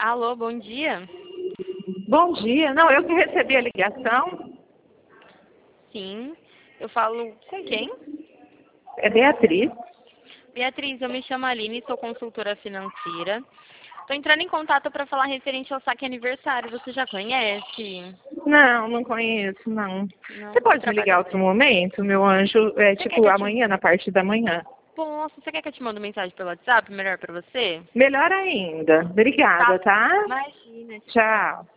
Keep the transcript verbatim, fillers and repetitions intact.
Alô, bom dia. Bom dia. Não, eu que recebi a ligação. Sim, eu falo com quem? É Beatriz. Beatriz, eu me chamo Aline, sou consultora financeira. Estou entrando em contato para falar referente ao saque aniversário. Você já conhece? Não, não conheço, não. Não, Você pode me trabalha ligar outro aqui. momento, meu anjo? É Você quer tipo que eu te... amanhã, na parte da manhã. Posso? Você quer que eu te mande mensagem pelo WhatsApp? Melhor para você? Melhor ainda. Obrigada, Tá. tá? Imagina, tchau. Tchau.